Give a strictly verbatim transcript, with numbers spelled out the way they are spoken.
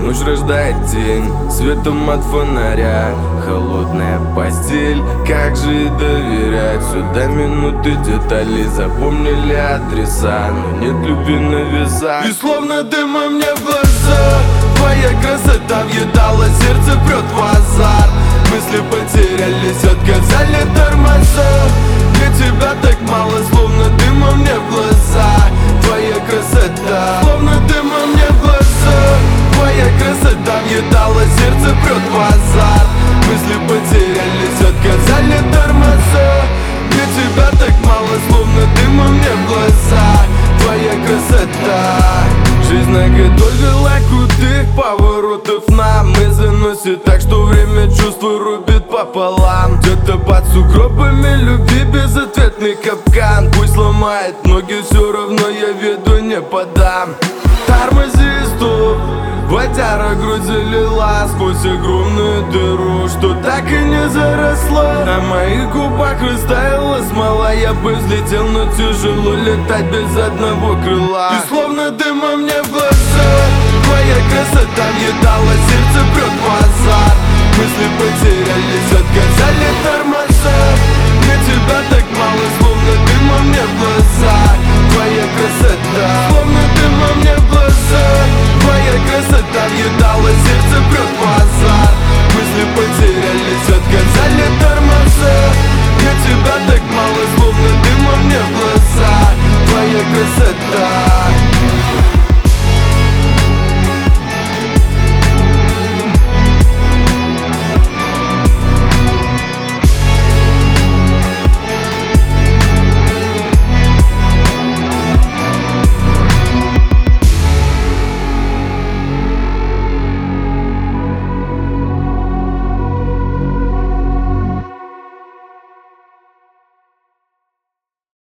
Ночь рождает тень светом от фонаря. Холодная постель, как же и доверять? Сюда минуты, детали запомнили адреса, но нет любви на весах. И словно дыма мне в глаза твоя красота въедала, сердце прет в азарт. Мысли потерялись, отказали тормоза. Для тебя так мало, словно дыма мне в глаза. Твоя красота, словно дыма мне в глаза. Твоя красота въедала, сердце прет в азарт. Мысли потерялись, отказали тормоза. Для тебя так мало, словно дыма мне в глаза. Твоя красота. Жизнь наготовила крутых поворотов нам и заносит так, что время чувства рубит пополам. Где-то под сугробами любви безответный капкан. Пусть ломает ноги, все равно я виду не подам. Тормози, стоп, водяра грудь залила сквозь огромную дыру, что так и не заросла. На моих губах растаяла смола. Я бы взлетел, но тяжело летать без одного крыла. И словно дыма мне в глаза твоя красота въедала, сердце прет в азарт. Мысли потерялись, отказали тормоза. Для тебя так мало,